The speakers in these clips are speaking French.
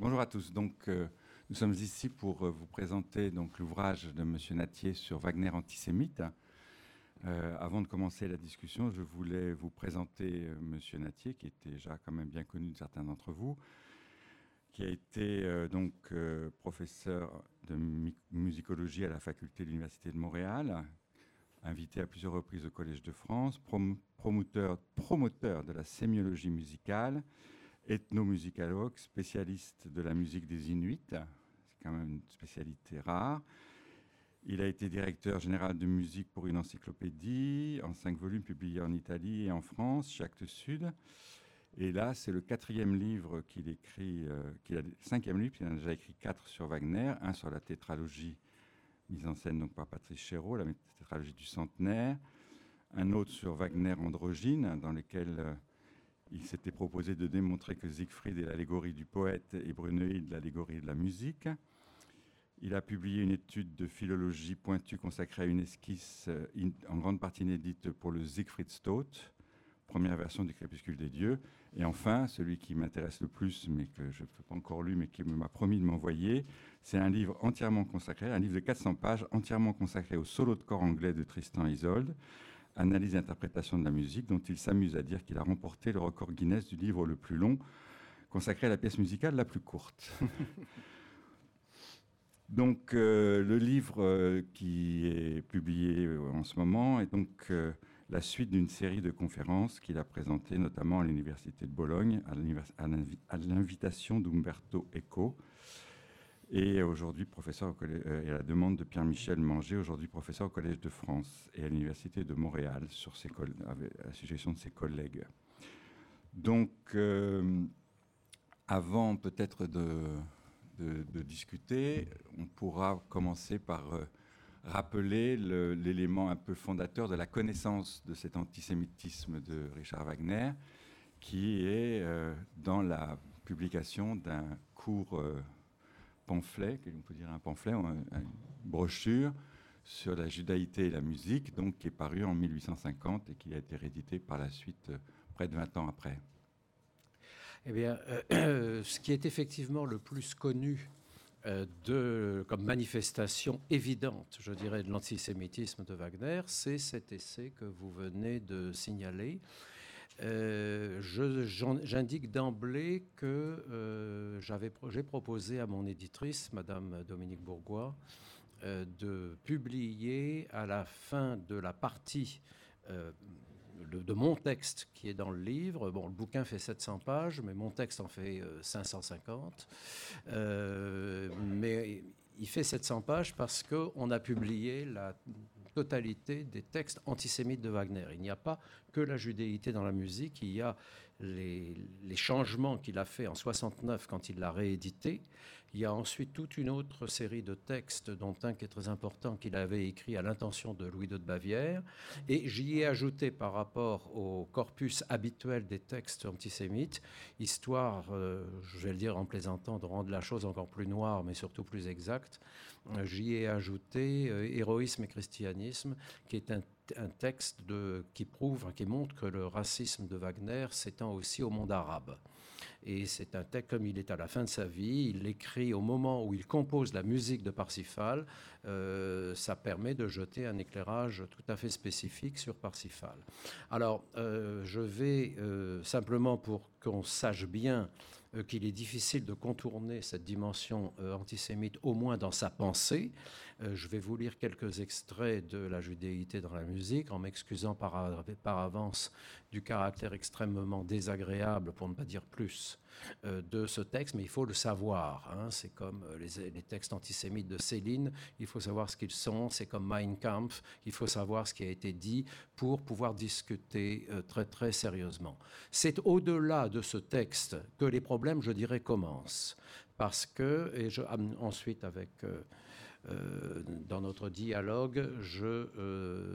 Bonjour à tous. Donc, nous sommes ici pour vous présenter donc, l'ouvrage de M. Nattier sur Wagner antisémite. Avant de commencer la discussion, je voulais vous présenter M. Nattier, qui était déjà quand même bien connu de certains d'entre vous, qui a été professeur de musicologie à la faculté de l'Université de Montréal, invité à plusieurs reprises au Collège de France, promoteur de la sémiologie musicale, ethnomusicologue, spécialiste de la musique des Inuits, c'est quand même une spécialité rare. Il a été directeur général de musique pour une encyclopédie en 5 volumes publiés en Italie et en France, chez Actes Sud. Et là, c'est le 4e livre qu'il écrit, le 5e livre, il en a déjà écrit 4 sur Wagner, un sur la tétralogie mise en scène donc par Patrice Chéreau, la tétralogie du centenaire, un autre sur Wagner androgyne, dans lequel il s'était proposé de démontrer que Siegfried est l'allégorie du poète et Brunhilde l'allégorie de la musique. Il a publié une étude de philologie pointue consacrée à une esquisse en grande partie inédite pour le Siegfriedstod, première version du Crépuscule des dieux. Et enfin, celui qui m'intéresse le plus, mais que je n'ai pas encore lu, mais qui m'a promis de m'envoyer, c'est un livre entièrement consacré, un livre de 400 pages, entièrement consacré au solo de corps anglais de Tristan et Isolde, analyse et interprétation de la musique, dont il s'amuse à dire qu'il a remporté le record Guinness du livre le plus long, consacré à la pièce musicale la plus courte. Donc, le livre qui est publié en ce moment est donc la suite d'une série de conférences qu'il a présentées, notamment à l'Université de Bologne, à l'invitation d'Umberto Eco, et aujourd'hui professeur et à la demande de Pierre-Michel Manger, aujourd'hui professeur au Collège de France et à l'Université de Montréal, à la suggestion de ses collègues. Donc, avant peut-être de discuter, on pourra commencer par rappeler l'élément un peu fondateur de la connaissance de cet antisémitisme de Richard Wagner, qui est dans la publication d'un court pamphlet, on peut dire un pamphlet, une brochure sur la judaïté et la musique, donc qui est paru en 1850 et qui a été réédité par la suite près de 20 ans après. Eh bien, ce qui est effectivement le plus connu comme manifestation évidente, je dirais, de l'antisémitisme de Wagner, c'est cet essai que vous venez de signaler. J'indique d'emblée que j'ai proposé à mon éditrice, Madame Dominique Bourgois, de publier à la fin de la partie de mon texte qui est dans le livre. Bon, le bouquin fait 700 pages, mais mon texte en fait 550. Mais il fait 700 pages parce qu'on a publié la totalité des textes antisémites de Wagner. Il n'y a pas que la judéité dans la musique, il y a les changements qu'il a fait en 69 quand il l'a réédité. Il y a ensuite toute une autre série de textes, dont un qui est très important, qu'il avait écrit à l'intention de Louis II de Bavière. Et j'y ai ajouté par rapport au corpus habituel des textes antisémites, histoire, je vais le dire en plaisantant, de rendre la chose encore plus noire, mais surtout plus exacte. J'y ai ajouté Héroïsme et christianisme, qui est un texte qui montre que le racisme de Wagner s'étend aussi au monde arabe. Et c'est un texte, comme il est à la fin de sa vie, il l'écrit au moment où il compose la musique de Parsifal. Ça permet de jeter un éclairage tout à fait spécifique sur Parsifal. Alors, je vais simplement, pour qu'on sache bien qu'il est difficile de contourner cette dimension antisémite, au moins dans sa pensée. Je vais vous lire quelques extraits de la judéité dans la musique, en m'excusant par avance du caractère extrêmement désagréable, pour ne pas dire plus, de ce texte, mais il faut le savoir. Hein. C'est comme les textes antisémites de Céline, il faut savoir ce qu'ils sont. C'est comme Mein Kampf, il faut savoir ce qui a été dit pour pouvoir discuter très très sérieusement. C'est au-delà de ce texte que les problèmes, je dirais, commencent. Parce que, ensuite, dans notre dialogue, je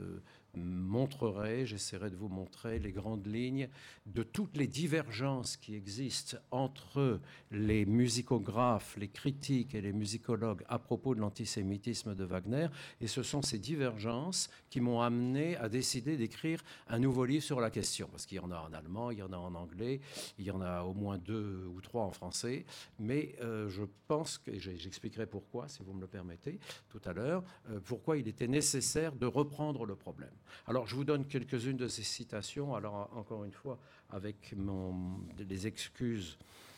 j'essaierai de vous montrer les grandes lignes de toutes les divergences qui existent entre les musicographes, les critiques et les musicologues à propos de l'antisémitisme de Wagner. Et ce sont ces divergences qui m'ont amené à décider d'écrire un nouveau livre sur la question. Parce qu'il y en a en allemand, il y en a en anglais, il y en a au moins 2 ou 3 en français. Mais je pense que, j'expliquerai pourquoi, si vous me le permettez, tout à l'heure, pourquoi il était nécessaire de reprendre le problème. Alors, je vous donne quelques-unes de ces citations. Alors, encore une fois, avec les excuses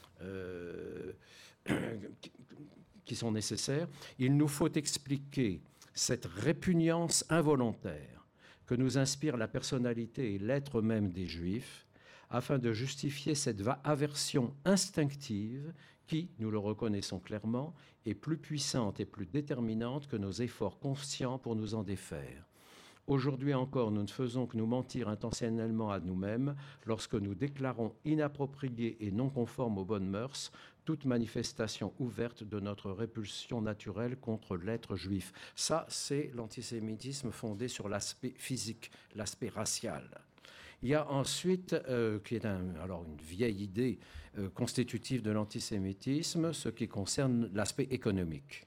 qui sont nécessaires. Il nous faut expliquer cette répugnance involontaire que nous inspire la personnalité et l'être même des Juifs, afin de justifier cette aversion instinctive qui, nous le reconnaissons clairement, est plus puissante et plus déterminante que nos efforts conscients pour nous en défaire. Aujourd'hui encore, nous ne faisons que nous mentir intentionnellement à nous-mêmes lorsque nous déclarons inappropriée et non conforme aux bonnes mœurs toute manifestation ouverte de notre répulsion naturelle contre l'être juif. Ça, c'est l'antisémitisme fondé sur l'aspect physique, l'aspect racial. Il y a ensuite, qui est une vieille idée constitutive de l'antisémitisme, ce qui concerne l'aspect économique.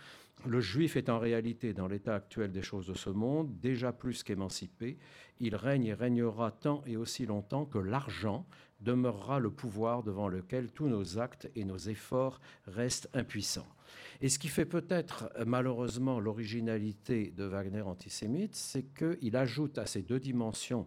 Le juif est en réalité, dans l'état actuel des choses de ce monde, déjà plus qu'émancipé. Il règne et régnera tant et aussi longtemps que l'argent demeurera le pouvoir devant lequel tous nos actes et nos efforts restent impuissants. Et ce qui fait peut-être malheureusement l'originalité de Wagner antisémite, c'est qu'il ajoute à ces 2 dimensions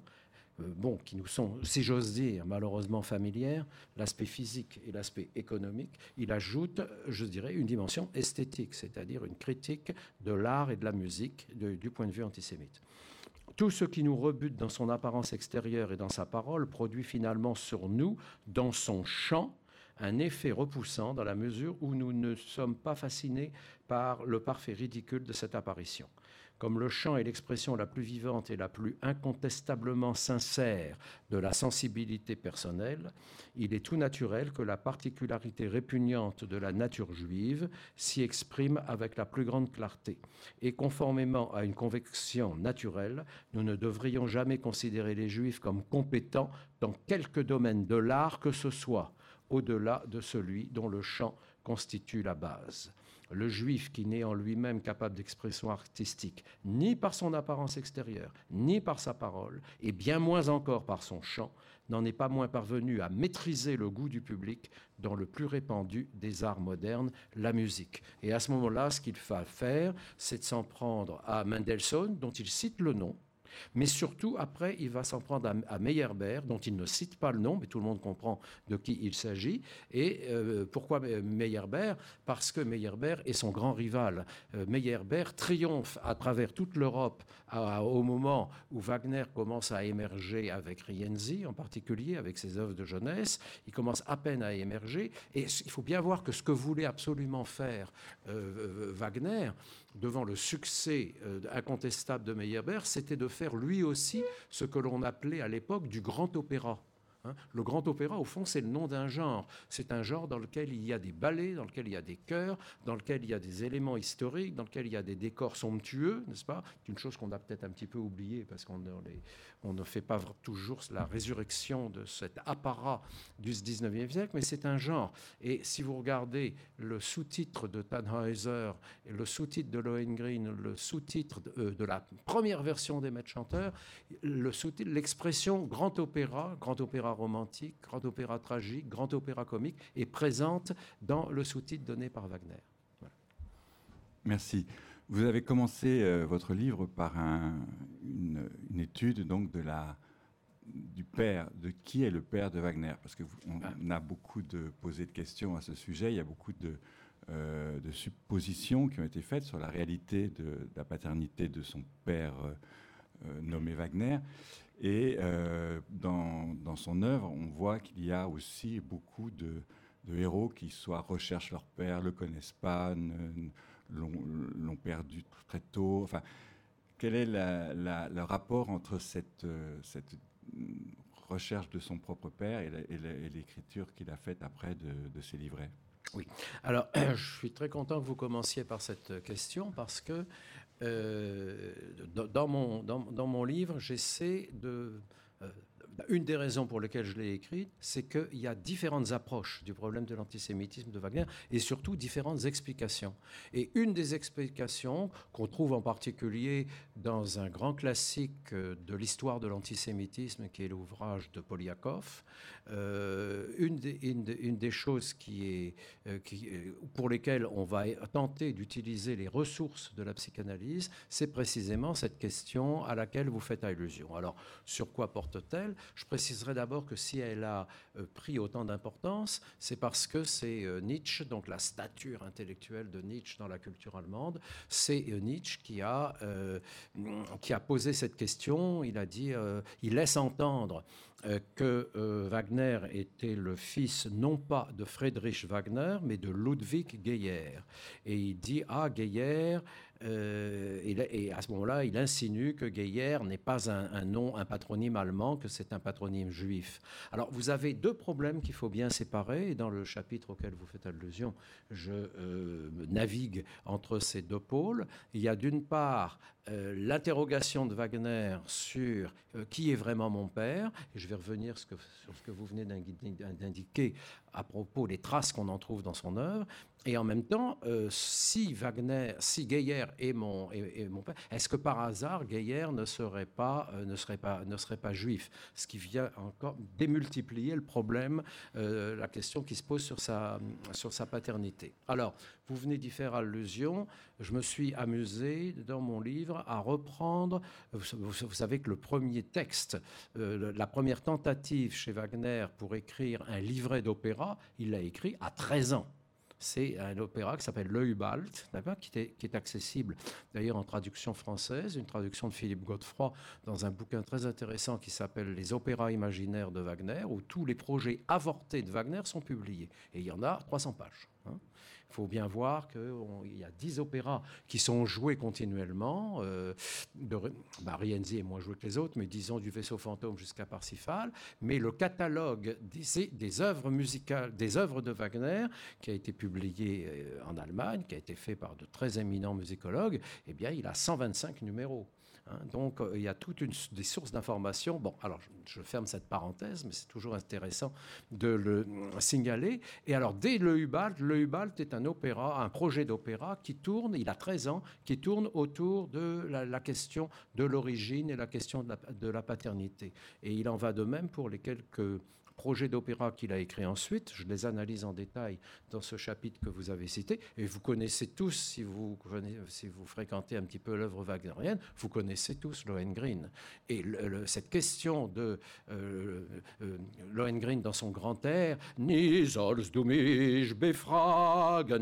qui nous sont, si j'ose dire, malheureusement familières, l'aspect physique et l'aspect économique, il ajoute, je dirais, une dimension esthétique, c'est-à-dire une critique de l'art et de la musique du point de vue antisémite. Tout ce qui nous rebute dans son apparence extérieure et dans sa parole produit finalement sur nous, dans son chant, un effet repoussant dans la mesure où nous ne sommes pas fascinés par le parfait ridicule de cette apparition. Comme le chant est l'expression la plus vivante et la plus incontestablement sincère de la sensibilité personnelle, il est tout naturel que la particularité répugnante de la nature juive s'y exprime avec la plus grande clarté. Et conformément à une conviction naturelle, nous ne devrions jamais considérer les Juifs comme compétents dans quelque domaine de l'art que ce soit, au-delà de celui dont le chant constitue la base. Le juif qui n'est en lui-même capable d'expression artistique, ni par son apparence extérieure, ni par sa parole, et bien moins encore par son chant, n'en est pas moins parvenu à maîtriser le goût du public dans le plus répandu des arts modernes, la musique. Et à ce moment-là, ce qu'il va faire, c'est de s'en prendre à Mendelssohn, dont il cite le nom, mais surtout, après, il va s'en prendre à Meyerbeer, dont il ne cite pas le nom, mais tout le monde comprend de qui il s'agit. Et pourquoi Meyerbeer? Parce que Meyerbeer est son grand rival. Meyerbeer triomphe à travers toute l'Europe au moment où Wagner commence à émerger avec Rienzi, en particulier, avec ses œuvres de jeunesse. Il commence à peine à émerger. Et il faut bien voir que ce que voulait absolument faire Wagner, devant le succès incontestable de Meyerbeer, c'était de faire lui aussi ce que l'on appelait à l'époque du grand opéra. Le grand opéra, au fond, c'est le nom d'un genre. C'est un genre dans lequel il y a des ballets, dans lequel il y a des chœurs, dans lequel il y a des éléments historiques, dans lequel il y a des décors somptueux, n'est-ce pas? C'est une chose qu'on a peut-être un petit peu oubliée parce qu'on ne fait pas toujours la résurrection de cet apparat du 19e siècle, mais c'est un genre. Et si vous regardez le sous-titre de Tannhäuser, le sous-titre de Lohengrin, le sous-titre de la première version des Maîtres chanteurs, l'expression grand opéra romantique, grand opéra tragique, grand opéra comique est présente dans le sous-titre donné par Wagner. Voilà. Merci. Vous avez commencé votre livre par une étude donc du père, de qui est le père de Wagner, parce qu'on a beaucoup posé de questions à ce sujet. Il y a beaucoup de suppositions qui ont été faites sur la réalité de la paternité de son père nommé Wagner. Et dans son œuvre, on voit qu'il y a aussi beaucoup de héros qui soit recherchent leur père, le connaissent pas, l'ont perdu très tôt. Enfin, quel est le rapport entre cette recherche de son propre père et l'écriture qu'il a faite après de ses livrets? Oui. Alors, je suis très content que vous commenciez par cette question parce que dans mon livre, j'essaie de... une des raisons pour lesquelles je l'ai écrit, c'est qu'il y a différentes approches du problème de l'antisémitisme de Wagner et surtout différentes explications. Et une des explications qu'on trouve en particulier dans un grand classique de l'histoire de l'antisémitisme qui est l'ouvrage de Poliakov, une des choses pour lesquelles on va tenter d'utiliser les ressources de la psychanalyse, c'est précisément cette question à laquelle vous faites allusion. Alors, sur quoi porte-t-elle ? Je préciserai d'abord que si elle a pris autant d'importance, c'est parce que c'est Nietzsche, donc la stature intellectuelle de Nietzsche dans la culture allemande, c'est Nietzsche qui a posé cette question. Il a dit, il laisse entendre que Wagner était le fils non pas de Friedrich Wagner, mais de Ludwig Geyer. Et il dit, Geyer... et à ce moment-là, il insinue que Geyer n'est pas un nom, un patronyme allemand, que c'est un patronyme juif. Alors, vous avez deux problèmes qu'il faut bien séparer. Et dans le chapitre auquel vous faites allusion, je navigue entre ces deux pôles. Il y a d'une part l'interrogation de Wagner sur qui est vraiment mon père. Et je vais revenir sur ce que vous venez d'indiquer à propos des traces qu'on en trouve dans son œuvre. Et en même temps, si Geyer est mon père, est-ce que par hasard Geyer ne serait pas juif? Ce qui vient encore démultiplier le problème, la question qui se pose sur sa paternité. Alors, vous venez d'y faire allusion. Je me suis amusé dans mon livre à reprendre. Vous savez que le premier texte, la première tentative chez Wagner pour écrire un livret d'opéra, il l'a écrit à 13 ans. C'est un opéra qui s'appelle Le Hubalt, qui est accessible d'ailleurs en traduction française, une traduction de Philippe Godefroy dans un bouquin très intéressant qui s'appelle Les opéras imaginaires de Wagner, où tous les projets avortés de Wagner sont publiés. Et il y en a 300 pages. Il faut bien voir qu'il y a 10 opéras qui sont joués continuellement. Rienzi est moins joué que les autres, mais disons du Vaisseau fantôme jusqu'à Parsifal. Mais le catalogue des œuvres musicales, des œuvres de Wagner, qui a été publié en Allemagne, qui a été fait par de très éminents musicologues, eh bien, il a 125 numéros. Donc, il y a toutes des sources d'informations. Bon, alors, je ferme cette parenthèse, mais c'est toujours intéressant de le signaler. Et alors, dès Le Hubalt est un opéra, un projet d'opéra qui tourne, il a 13 ans, qui tourne autour de la question de l'origine et la question de la paternité. Et il en va de même pour les quelques projets d'opéra qu'il a écrits ensuite. Je les analyse en détail dans ce chapitre que vous avez cité. Et vous connaissez tous, si vous fréquentez un petit peu l'œuvre wagnérienne, vous connaissez tous Lohengrin. Et cette question de Lohengrin dans son grand air, « Nie sollst du mich befragen »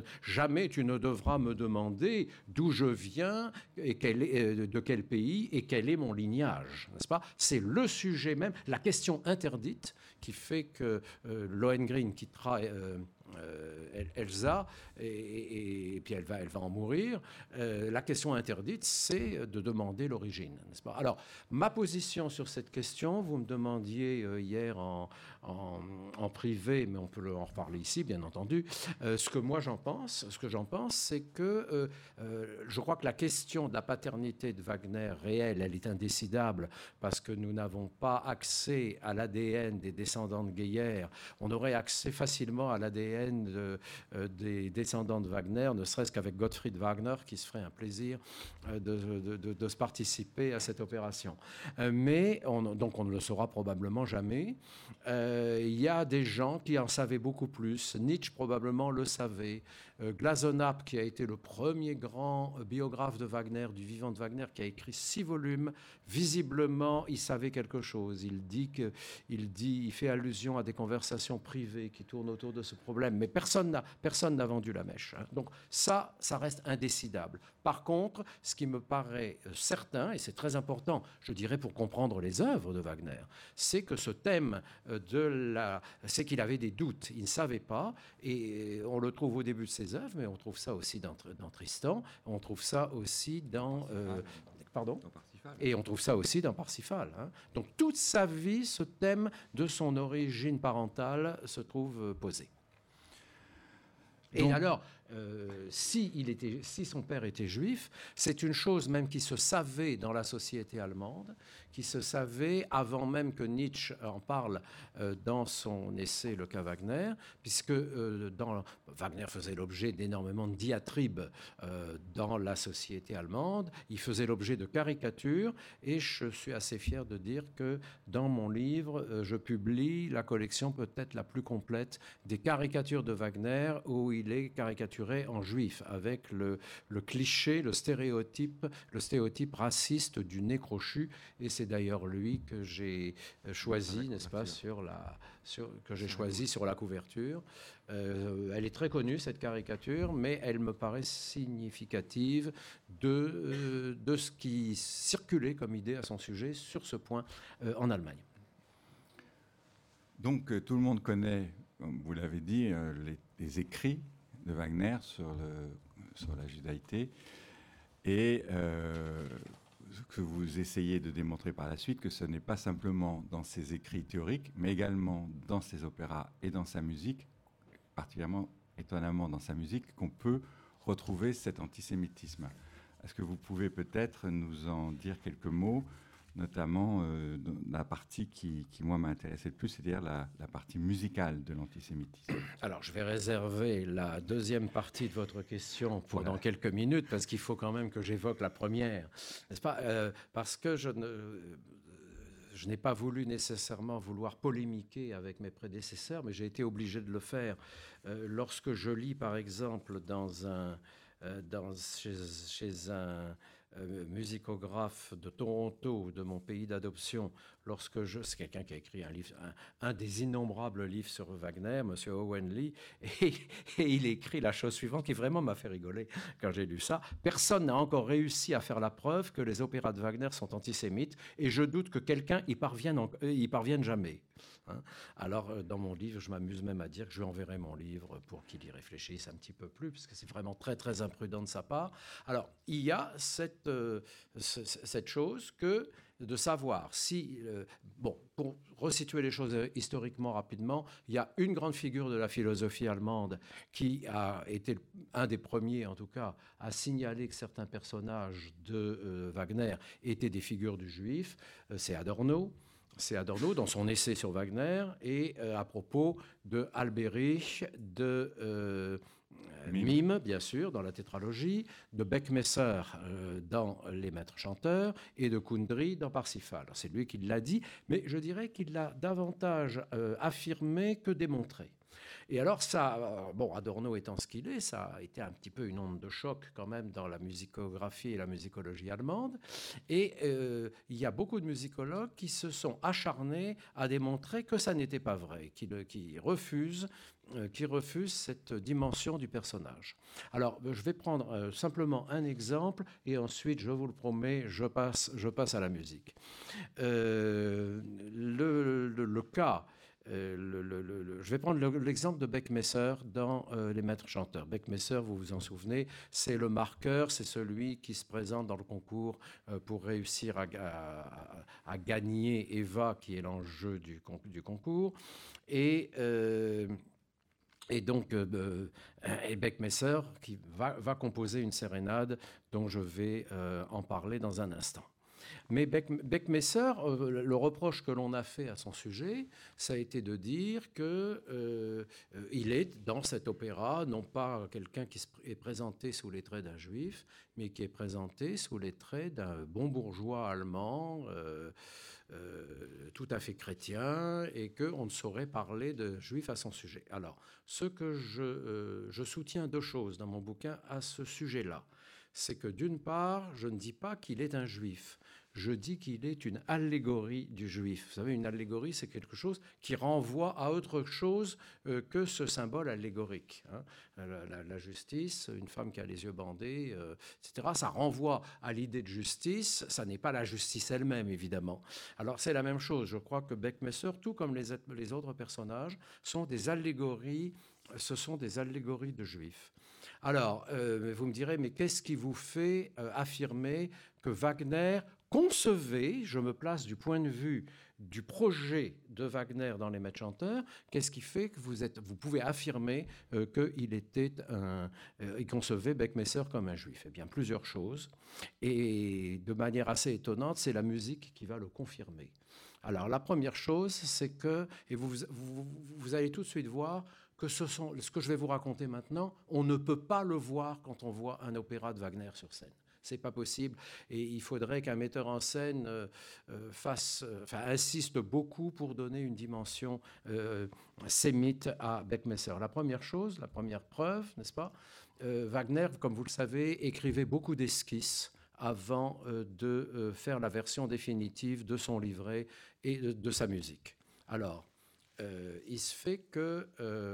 « Jamais tu ne devras me demander d'où je viens, et de quel pays et quel est mon lignage. » N'est-ce pas ? C'est le sujet même, la question interdite qui fait que Lohengrin quittera Elsa et puis elle va en mourir. La question interdite, c'est de demander l'origine, n'est-ce pas ? Alors, ma position sur cette question, vous me demandiez hier en privé, mais on peut en reparler ici, bien entendu. Ce que j'en pense, c'est que je crois que la question de la paternité de Wagner réelle, elle est indécidable parce que nous n'avons pas accès à l'ADN des descendants de Geyer. On aurait accès facilement à l'ADN des descendants de Wagner, ne serait-ce qu'avec Gottfried Wagner, qui se ferait un plaisir de se participer à cette opération. Mais donc on ne le saura probablement jamais. Il y a des gens qui en savaient beaucoup plus. Nietzsche probablement le savait. Glazonap, qui a été le premier grand biographe de Wagner, du vivant de Wagner, qui a écrit 6 volumes, visiblement, il savait quelque chose. Il fait allusion à des conversations privées qui tournent autour de ce problème, mais personne n'a vendu la mèche. Donc ça reste indécidable. Par contre, ce qui me paraît certain, et c'est très important, je dirais, pour comprendre les œuvres de Wagner, c'est que ce thème c'est qu'il avait des doutes, il ne savait pas, et on le trouve au début de ses œuvres, mais on trouve ça aussi dans Tristan, on trouve ça aussi dans... Et on trouve ça aussi dans Parsifal. Donc toute sa vie, ce thème de son origine parentale se trouve posé. Et alors, si son père était juif, c'est une chose même qui se savait dans la société allemande, qui se savait avant même que Nietzsche en parle dans son essai Le cas Wagner, puisque Wagner faisait l'objet d'énormément de diatribes dans la société allemande, il faisait l'objet de caricatures, et je suis assez fier de dire que dans mon livre, je publie la collection peut-être la plus complète des caricatures de Wagner, où il est caricaturé en juif, avec le cliché, le stéréotype raciste du nez crochu. Et c'est d'ailleurs lui que j'ai choisi, n'est-ce pas, sur la couverture. Elle est très connue, cette caricature, mais elle me paraît significative de ce qui circulait comme idée à son sujet sur ce point en Allemagne. Donc tout le monde connaît, comme vous l'avez dit, les écrits de Wagner sur la judaïté, et ce que vous essayez de démontrer par la suite, que ce n'est pas simplement dans ses écrits théoriques, mais également dans ses opéras et dans sa musique, particulièrement étonnamment dans sa musique, qu'on peut retrouver cet antisémitisme. Est-ce que vous pouvez peut-être nous en dire quelques mots, notamment la partie qui moi, m'a intéressé le plus, c'est-à-dire la partie musicale de l'antisémitisme? Alors, je vais réserver la deuxième partie de votre question pour dans quelques minutes, parce qu'il faut quand même que j'évoque la première, n'est-ce pas? Parce que je n'ai pas voulu nécessairement polémiquer avec mes prédécesseurs, mais j'ai été obligé de le faire. Lorsque je lis, par exemple, chez un musicographe de Toronto, de mon pays d'adoption, c'est quelqu'un qui a écrit un des innombrables livres sur Wagner, M. Owen Lee, et il écrit la chose suivante qui vraiment m'a fait rigoler quand j'ai lu ça. Personne n'a encore réussi à faire la preuve que les opéras de Wagner sont antisémites, et je doute que quelqu'un y parvienne jamais. Alors, dans mon livre, je m'amuse même à dire que je lui enverrai mon livre pour qu'il y réfléchisse un petit peu plus, parce que c'est vraiment très, très imprudent de sa part. Alors, il y a cette chose que de savoir si... pour resituer les choses historiquement rapidement, il y a une grande figure de la philosophie allemande qui a été un des premiers, en tout cas, à signaler que certains personnages de Wagner étaient des figures du juif, c'est Adorno. C'est Adorno dans son essai sur Wagner, et à propos de Albérich, de Mime, bien sûr, dans la tétralogie, de Beckmesser dans Les Maîtres chanteurs, et de Kundry dans Parsifal. C'est lui qui l'a dit, mais je dirais qu'il l'a davantage affirmé que démontré. Et alors ça, Adorno étant ce qu'il est, ça a été un petit peu une onde de choc quand même dans la musicographie et la musicologie allemande. Et il y a beaucoup de musicologues qui se sont acharnés à démontrer que ça n'était pas vrai, qui refusent cette dimension du personnage. Alors, je vais prendre simplement un exemple, et ensuite, je vous le promets, je passe à la musique. Le cas... je vais prendre l'exemple de Beckmesser dans Les Maîtres chanteurs. Beckmesser, vous vous en souvenez, c'est le marqueur, c'est celui qui se présente dans le concours pour réussir à gagner Eva, qui est l'enjeu du concours. Et donc, Beckmesser qui va composer une sérénade dont je vais en parler dans un instant. Mais Beckmesser, le reproche que l'on a fait à son sujet, ça a été de dire qu'il est dans cet opéra non pas quelqu'un qui est présenté sous les traits d'un juif, mais qui est présenté sous les traits d'un bon bourgeois allemand, tout à fait chrétien, et qu'on ne saurait parler de juif à son sujet. Alors, ce que je soutiens deux choses dans mon bouquin à ce sujet-là, c'est que d'une part, je ne dis pas qu'il est un juif. Je dis qu'il est une allégorie du juif. Vous savez, une allégorie, c'est quelque chose qui renvoie à autre chose que ce symbole allégorique. La justice, une femme qui a les yeux bandés, etc., ça renvoie à l'idée de justice. Ça n'est pas la justice elle-même, évidemment. Alors, c'est la même chose. Je crois que Beckmesser, tout comme les autres personnages, sont des allégories. Ce sont des allégories de juifs. Alors, vous me direz, mais qu'est-ce qui vous fait affirmer que Wagner concevait, je me place du point de vue du projet de Wagner dans Les Maîtres chanteurs, qu'est-ce qui fait que vous pouvez affirmer qu'il concevait Beckmesser comme un juif? Eh bien, plusieurs choses. Et de manière assez étonnante, c'est la musique qui va le confirmer. Alors, la première chose, c'est que, et vous allez tout de suite voir que ce que je vais vous raconter maintenant, on ne peut pas le voir quand on voit un opéra de Wagner sur scène. C'est pas possible, et il faudrait qu'un metteur en scène insiste beaucoup pour donner une dimension sémite à Beckmesser. La première chose, la première preuve, n'est-ce pas, Wagner, comme vous le savez, écrivait beaucoup d'esquisses avant de faire la version définitive de son livret et de sa musique. Alors, il se fait que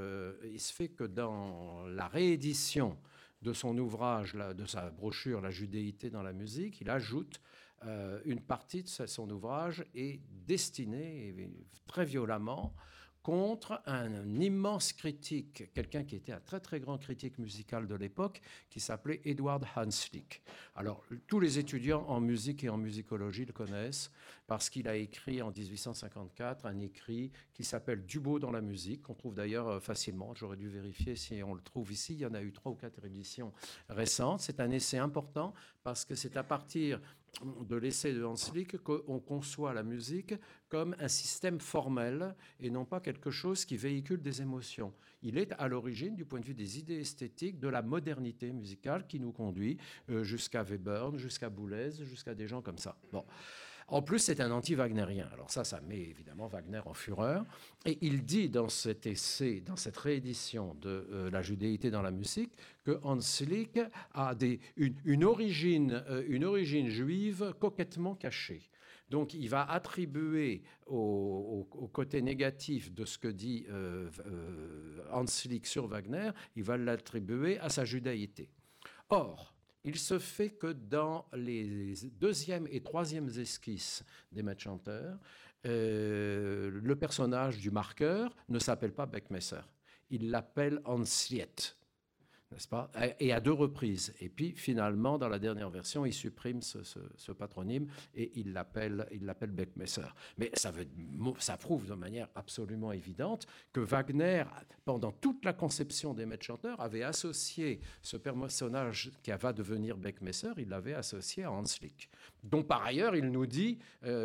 dans la réédition de son ouvrage, de sa brochure « La judéité dans la musique », il ajoute une partie de son ouvrage est destinée très violemment contre un immense critique, quelqu'un qui était un très très grand critique musical de l'époque, qui s'appelait Edward Hanslick. Alors, tous les étudiants en musique et en musicologie le connaissent, parce qu'il a écrit en 1854 un écrit qui s'appelle Dubo dans la musique, qu'on trouve d'ailleurs facilement. J'aurais dû vérifier si on le trouve ici. Il y en a eu 3 ou 4 éditions récentes. C'est un essai important parce que c'est à partir de l'essai de Hanslick qu'on conçoit la musique comme un système formel et non pas quelque chose qui véhicule des émotions. Il est à l'origine, du point de vue des idées esthétiques, de la modernité musicale qui nous conduit jusqu'à Webern, jusqu'à Boulez, jusqu'à des gens comme ça. Bon. En plus, c'est un anti-wagnérien. Alors ça met évidemment Wagner en fureur. Et il dit dans cet essai, dans cette réédition de La judéité dans la musique, que Hanslick a une origine juive coquettement cachée. Donc il va attribuer au côté négatif de ce que dit Hanslick sur Wagner, il va l'attribuer à sa judaïté. Or, il se fait que dans les 2e et 3e esquisses des Maîtres chanteurs, le personnage du marqueur ne s'appelle pas Beckmesser. Il l'appelle Hansliet, n'est-ce pas? Et à 2 reprises. Et puis, finalement, dans la dernière version, il supprime ce patronyme et il l'appelle Beckmesser. Mais ça prouve de manière absolument évidente que Wagner, pendant toute la conception des Maîtres chanteurs, avait associé ce personnage qui va devenir Beckmesser, il l'avait associé à Hanslick, dont par ailleurs il nous dit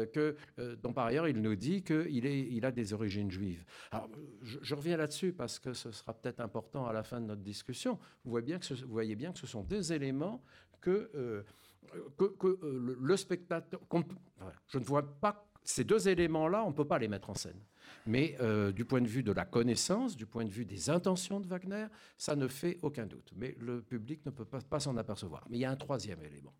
qu'il a des origines juives. Alors, je reviens là-dessus parce que ce sera peut-être important à la fin de notre discussion. Vous voyez bien que ce sont des éléments que le spectateur... Je ne vois pas... Ces 2 éléments-là, on ne peut pas les mettre en scène. Mais du point de vue de la connaissance, du point de vue des intentions de Wagner, ça ne fait aucun doute. Mais le public ne peut pas s'en apercevoir. Mais il y a un 3e élément.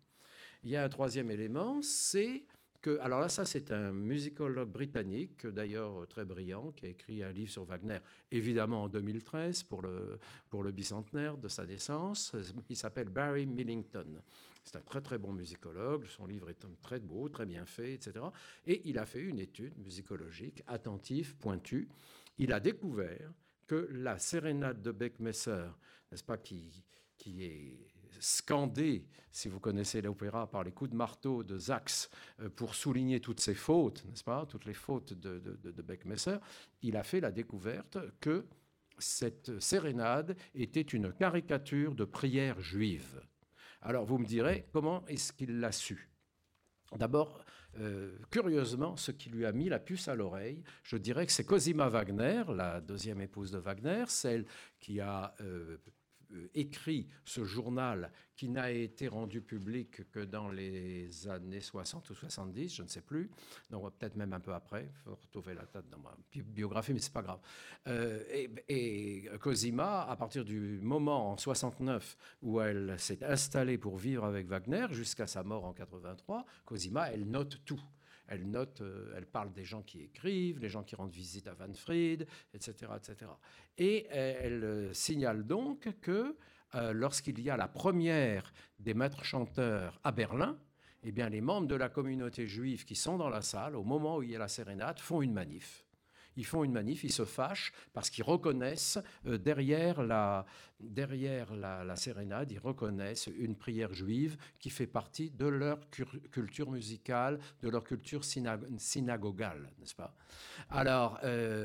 C'est que... Alors là, ça, c'est un musicologue britannique, d'ailleurs très brillant, qui a écrit un livre sur Wagner, évidemment en 2013, pour le bicentenaire de sa naissance. Il s'appelle Barry Millington. C'est un très, très bon musicologue. Son livre est très beau, très bien fait, etc. Et il a fait une étude musicologique attentive, pointue. Il a découvert que la sérénade de Beckmesser, n'est-ce pas, qui est scandée, si vous connaissez l'opéra, par les coups de marteau de Sachs pour souligner toutes ses fautes, n'est-ce pas, toutes les fautes de Beckmesser, il a fait la découverte que cette sérénade était une caricature de prière juive. Alors vous me direz, comment est-ce qu'il l'a su? D'abord, curieusement, ce qui lui a mis la puce à l'oreille, je dirais que c'est Cosima Wagner, la 2e épouse de Wagner, celle qui a écrit ce journal qui n'a été rendu public que dans les années 60 ou 70, je ne sais plus, donc peut-être même un peu après, il faut retrouver la date dans ma biographie, mais ce n'est pas grave. Et Cosima, à partir du moment en 69 où elle s'est installée pour vivre avec Wagner, jusqu'à sa mort en 83, Cosima, elle note tout. Elle parle des gens qui écrivent, les gens qui rendent visite à Manfred, etc., etc. Et elle signale donc que lorsqu'il y a la première des maîtres chanteurs à Berlin, eh bien, les membres de la communauté juive qui sont dans la salle, au moment où il y a la sérénade, font une manif. Ils font une manif, ils se fâchent parce qu'ils reconnaissent derrière derrière la sérénade, ils reconnaissent une prière juive qui fait partie de leur culture musicale, de leur culture synagogale, n'est-ce pas? Alors,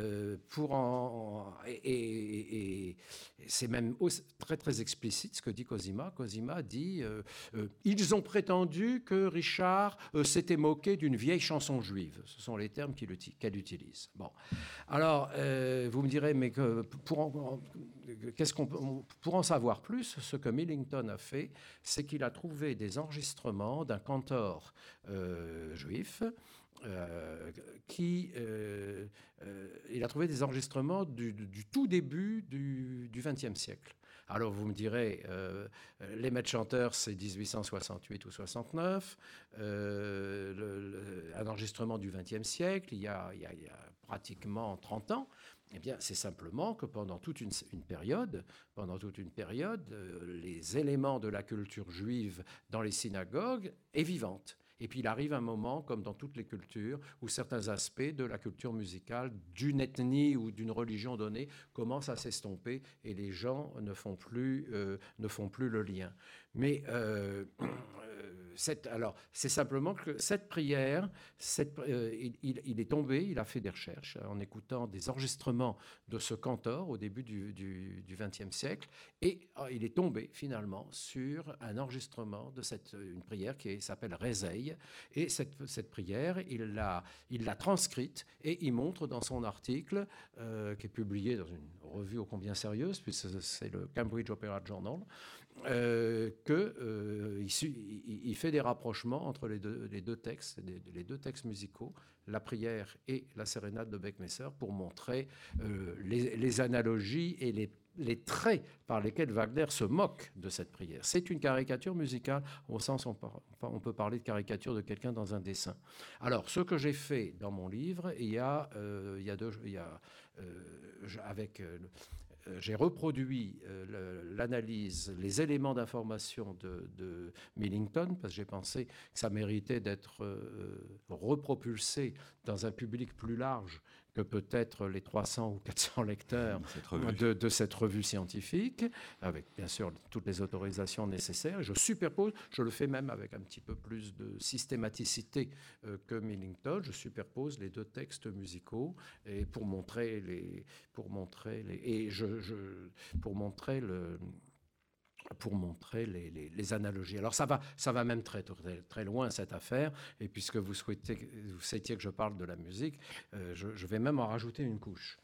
c'est même très très explicite ce que dit Cosima. Cosima dit ils ont prétendu que Richard s'était moqué d'une vieille chanson juive. Ce sont les termes qu'elle utilise. Bon, alors vous me direz, mais pour en savoir plus, ce que Millington a fait, c'est qu'il a trouvé des enregistrements d'un cantor juif. Il a trouvé des enregistrements du tout début du XXe siècle. Alors vous me direz, les maîtres chanteurs, c'est 1868 ou 69, un enregistrement du XXe siècle, il y a pratiquement 30 ans. Eh bien, c'est simplement que pendant toute une période, les éléments de la culture juive dans les synagogues est vivante. Et puis il arrive un moment, comme dans toutes les cultures, où certains aspects de la culture musicale d'une ethnie ou d'une religion donnée commencent à s'estomper et les gens ne font plus le lien. Mais alors, c'est simplement que cette prière, il est tombé, il a fait des recherches en écoutant des enregistrements de ce cantor au début du XXe siècle, et il est tombé finalement sur un enregistrement de une prière qui s'appelle Réseil. Et cette prière, il l'a transcrite et il montre dans son article, qui est publié dans une revue ô combien sérieuse, puisque c'est le Cambridge Opera Journal, qu'il fait des rapprochements entre les deux textes musicaux, la prière et la sérénade de Beckmesser, pour montrer les analogies et les traits par lesquels Wagner se moque de cette prière. C'est une caricature musicale, au sens où on peut parler de caricature de quelqu'un dans un dessin. Alors, ce que j'ai fait dans mon livre, j'ai reproduit l'analyse, les éléments d'information de Millington, parce que j'ai pensé que ça méritait d'être repropulsé dans un public plus large que peut-être les 300 ou 400 lecteurs de cette revue scientifique, avec bien sûr toutes les autorisations nécessaires. Je le fais même avec un petit peu plus de systématicité que Millington. Je superpose les deux textes musicaux et pour montrer les analogies. Alors ça va même très, très, très loin cette affaire, et puisque vous souhaitiez que je parle de la musique, je vais même en rajouter une couche.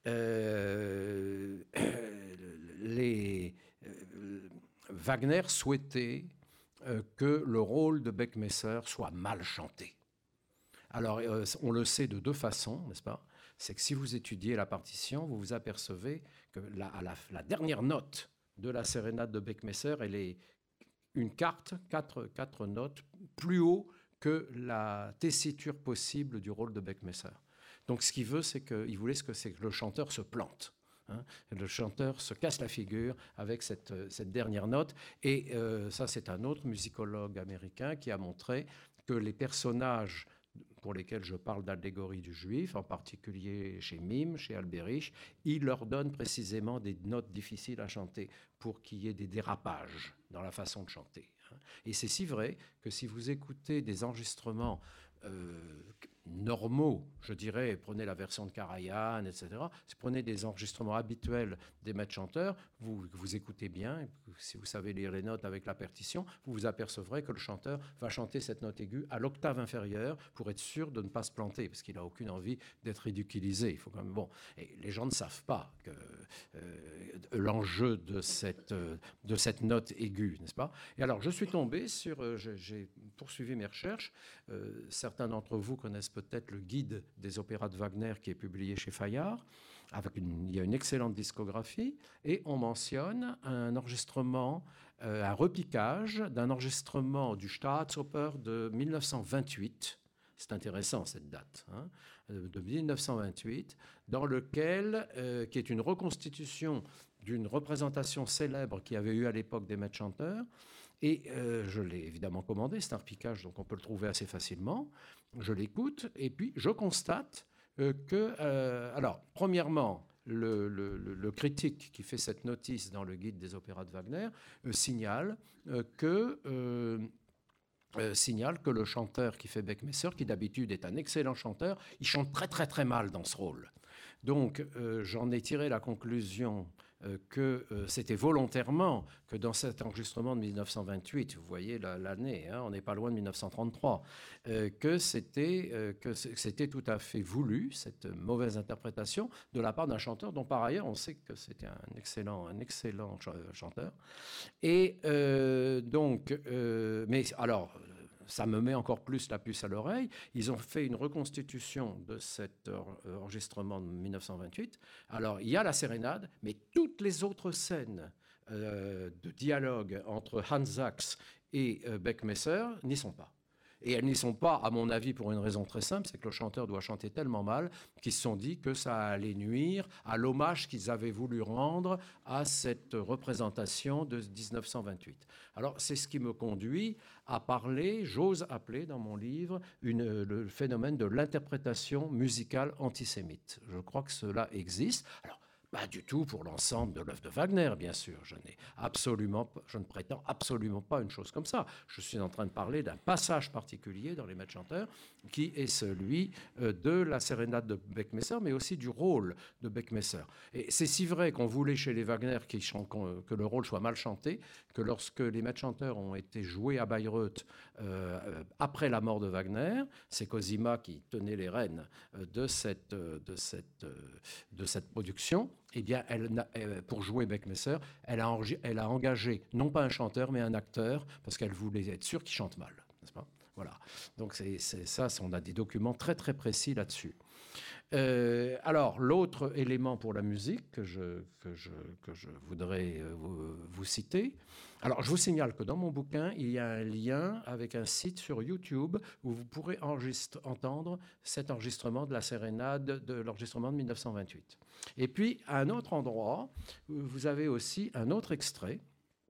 Wagner souhaitait que le rôle de Beckmesser soit mal chanté. Alors on le sait de deux façons, n'est-ce pas? C'est que si vous étudiez la partition, vous vous apercevez que la dernière note de la sérénade de Beckmesser, elle est une quatre notes plus haut que la tessiture possible du rôle de Beckmesser. Donc ce qu'il veut, c'est que le chanteur se plante. Hein. Le chanteur se casse la figure avec cette dernière note. Et ça, c'est un autre musicologue américain qui a montré que les personnages pour lesquels je parle d'allégorie du juif, en particulier chez Mime, chez Alberich, il leur donne précisément des notes difficiles à chanter pour qu'il y ait des dérapages dans la façon de chanter. Et c'est si vrai que si vous écoutez des enregistrements normaux, je dirais, prenez la version de Karajan, etc., si vous prenez des enregistrements habituels des maîtres chanteurs, vous écoutez bien, si vous savez lire les notes avec la partition, vous vous apercevrez que le chanteur va chanter cette note aiguë à l'octave inférieure pour être sûr de ne pas se planter, parce qu'il n'a aucune envie d'être ridiculisé. Il faut quand même, et les gens ne savent pas que l'enjeu de cette note aiguë, n'est-ce pas? Et alors, je suis tombé j'ai poursuivi mes recherches. Certains d'entre vous connaissent peut-être le guide des opéras de Wagner qui est publié chez Fayard. Il y a une excellente discographie et on mentionne un enregistrement, un repiquage d'un enregistrement du Staatsoper de 1928. C'est intéressant cette date, hein, de 1928, dans lequel, qui est une reconstitution d'une représentation célèbre qui avait eu à l'époque des maîtres chanteurs. Et je l'ai évidemment commandé, c'est un repiquage, donc on peut le trouver assez facilement. Je l'écoute et puis je constate alors, premièrement, le critique qui fait cette notice dans le guide des opéras de Wagner signale que le chanteur qui fait Beckmesser, qui d'habitude est un excellent chanteur, il chante très très très mal dans ce rôle. Donc j'en ai tiré la conclusion que c'était volontairement que dans cet enregistrement de 1928, vous voyez l'année, on n'est pas loin de 1933, que c'était tout à fait voulu, cette mauvaise interprétation de la part d'un chanteur dont par ailleurs on sait que c'était un excellent chanteur. Et mais alors, ça me met encore plus la puce à l'oreille. Ils ont fait une reconstitution de cet enregistrement de 1928. Alors, il y a la sérénade, mais toutes les autres scènes de dialogue entre Hans Sachs et Beckmesser n'y sont pas. Et elles n'y sont pas, à mon avis, pour une raison très simple, c'est que le chanteur doit chanter tellement mal qu'ils se sont dit que ça allait nuire à l'hommage qu'ils avaient voulu rendre à cette représentation de 1928. Alors, c'est ce qui me conduit à parler, j'ose appeler dans mon livre, le phénomène de l'interprétation musicale antisémite. Je crois que cela existe. Alors, pas du tout pour l'ensemble de l'œuvre de Wagner, bien sûr. Je ne prétends absolument pas une chose comme ça. Je suis en train de parler d'un passage particulier dans Les Maîtres chanteurs, qui est celui de la sérénade de Beckmesser, mais aussi du rôle de Beckmesser. Et c'est si vrai qu'on voulait chez les Wagner que le rôle soit mal chanté, que lorsque Les Maîtres chanteurs ont été joués à Bayreuth après la mort de Wagner, c'est Cosima qui tenait les rênes de cette production. Eh bien, pour jouer Beckmesser, elle a engagé non pas un chanteur, mais un acteur, parce qu'elle voulait être sûre qu'il chante mal, n'est-ce pas ? Voilà. Donc c'est ça, on a des documents très très précis là-dessus. Alors, l'autre élément pour la musique que je voudrais vous citer. Alors, je vous signale que dans mon bouquin, il y a un lien avec un site sur YouTube où vous pourrez entendre cet enregistrement de la sérénade, de l'enregistrement de 1928. Et puis, à un autre endroit, vous avez aussi un autre extrait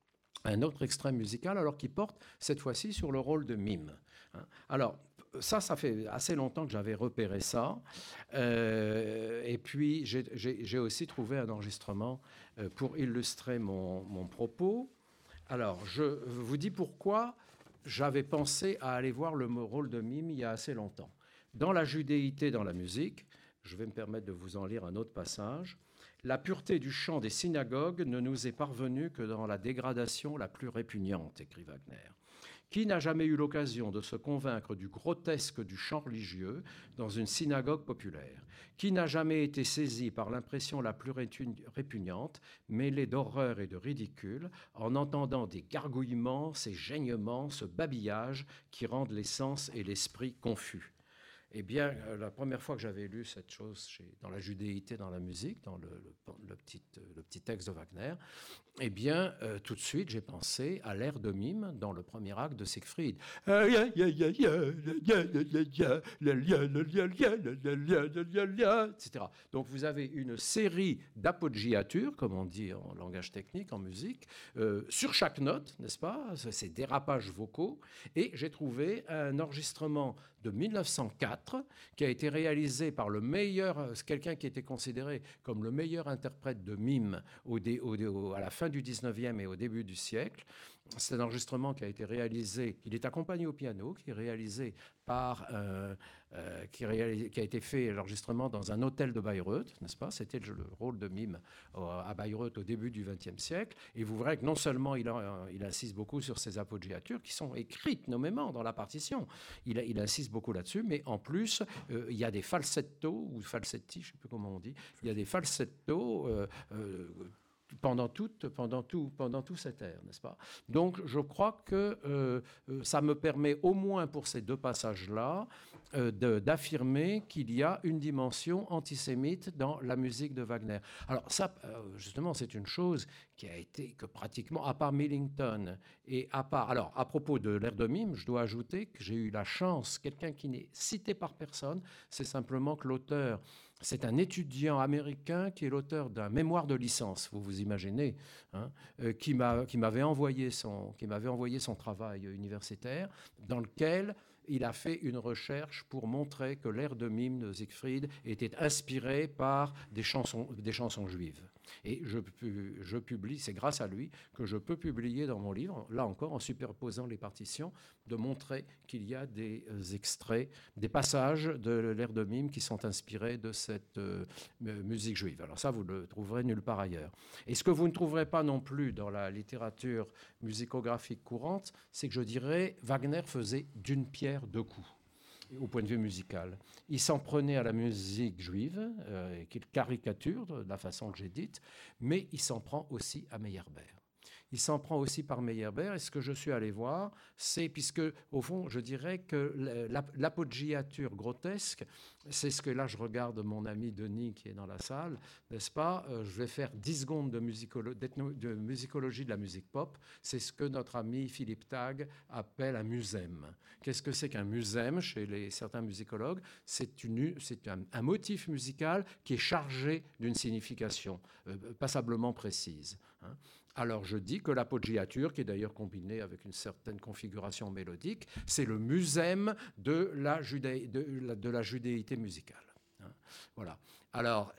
musical, alors qui porte cette fois-ci sur le rôle de mime. Alors, ça fait assez longtemps que j'avais repéré ça. Et puis, j'ai aussi trouvé un enregistrement pour illustrer mon propos. Alors, je vous dis pourquoi j'avais pensé à aller voir le rôle de mime il y a assez longtemps. Dans la judéité dans la musique, je vais me permettre de vous en lire un autre passage. La pureté du chant des synagogues ne nous est parvenue que dans la dégradation la plus répugnante, écrit Wagner. Qui n'a jamais eu l'occasion de se convaincre du grotesque du chant religieux dans une synagogue populaire? Qui n'a jamais été saisi par l'impression la plus répugnante, mêlée d'horreur et de ridicule, en entendant des gargouillements, ces geignements, ce babillage qui rendent les sens et l'esprit confus? Eh bien, la première fois que j'avais lu cette chose dans la judéité, dans la musique, dans le petit texte de Wagner, eh bien, tout de suite, j'ai pensé à l'air de mime dans le premier acte de Siegfried. Etc. Donc, vous avez une série d'appoggiatures, comme on dit en langage technique, en musique, sur chaque note, n'est-ce pas? Ces dérapages vocaux. Et j'ai trouvé un enregistrement de 1904 qui a été réalisé par quelqu'un qui était considéré comme le meilleur interprète de mime à la fin du 19e et au début du siècle. C'est un enregistrement qui a été réalisé, il est accompagné au piano, qui est réalisé qui a été fait l'enregistrement dans un hôtel de Bayreuth, n'est-ce pas? C'était le rôle de mime à Bayreuth au début du XXe siècle. Et vous verrez que non seulement il insiste beaucoup sur ces appoggiatures qui sont écrites nommément dans la partition, il insiste beaucoup là-dessus, mais en plus, il y a des falsettos, ou falsetti, je ne sais plus comment on dit, il y a des falsettos pendant tout cet air, n'est-ce pas? Donc, je crois que ça me permet, au moins pour ces deux passages-là, d'affirmer qu'il y a une dimension antisémite dans la musique de Wagner. Alors ça, justement, c'est une chose qui a été que pratiquement, à part Millington et alors à propos de l'air de mime, je dois ajouter que j'ai eu la chance, quelqu'un qui n'est cité par personne, c'est simplement que l'auteur, c'est un étudiant américain qui est l'auteur d'un mémoire de licence, vous vous imaginez, hein, qui m'avait envoyé son travail universitaire, dans lequel il a fait une recherche pour montrer que l'air de mime de Siegfried était inspiré par des chansons juives. Et je publie, c'est grâce à lui que je peux publier dans mon livre, là encore en superposant les partitions, de montrer qu'il y a des extraits, des passages de l'air de mime qui sont inspirés de cette musique juive. Alors ça, vous le trouverez nulle part ailleurs. Et ce que vous ne trouverez pas non plus dans la littérature musicographique courante, c'est que je dirais Wagner faisait d'une pierre deux coups au point de vue musical. Il s'en prenait à la musique juive, qu'il caricature de la façon que j'ai dite, mais il s'en prend aussi à Meyerbeer. Il s'en prend aussi par Meyerbeer, et ce que je suis allé voir, c'est, puisque, au fond, je dirais que l'appoggiature grotesque, c'est ce que, là, je regarde mon ami Denis qui est dans la salle, n'est-ce pas? Je vais faire 10 secondes de musicologie de la musique pop. C'est ce que notre ami Philippe Tagg appelle un musème. Qu'est-ce que c'est qu'un musème chez certains musicologues? C'est un motif musical qui est chargé d'une signification passablement précise. Hein. Alors je dis que l'appoggiature, qui est d'ailleurs combinée avec une certaine configuration mélodique, c'est le musème de la judéité musicale. Hein. Voilà. Alors,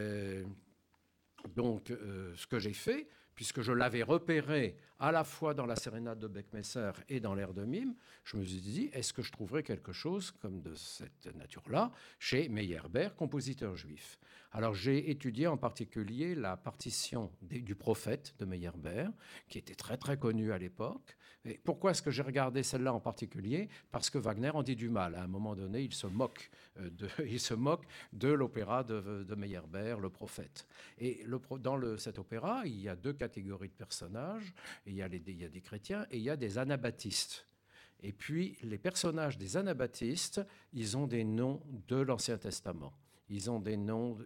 ce que j'ai fait, puisque je l'avais repéré à la fois dans la sérénade de Beckmesser et dans l'air de mime, je me suis dit, est-ce que je trouverais quelque chose comme de cette nature-là chez Meyerbeer, compositeur juif? Alors j'ai étudié en particulier la partition du Prophète de Meyerbeer, qui était très très connue à l'époque. Et pourquoi est-ce que j'ai regardé celle-là en particulier? Parce que Wagner en dit du mal. À un moment donné, il se moque de l'opéra de Meyerbeer, le Prophète. Et dans cet opéra, il y a deux catégories de personnages. Il y a des chrétiens et il y a des anabaptistes. Et puis, les personnages des anabaptistes, ils ont des noms de l'Ancien Testament. Ils ont des noms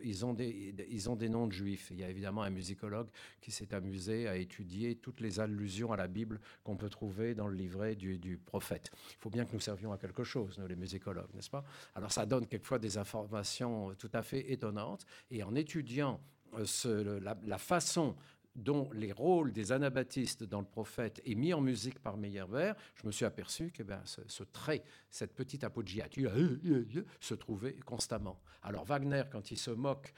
de juifs. Il y a évidemment un musicologue qui s'est amusé à étudier toutes les allusions à la Bible qu'on peut trouver dans le livret du prophète. Il faut bien que nous servions à quelque chose, nous les musicologues, n'est-ce pas? Alors ça donne quelquefois des informations tout à fait étonnantes. Et en étudiant la façon dont les rôles des anabaptistes dans le Prophète est mis en musique par Meyerbeer, je me suis aperçu que ce trait, cette petite appoggiature, se trouvait constamment. Alors Wagner, quand il se moque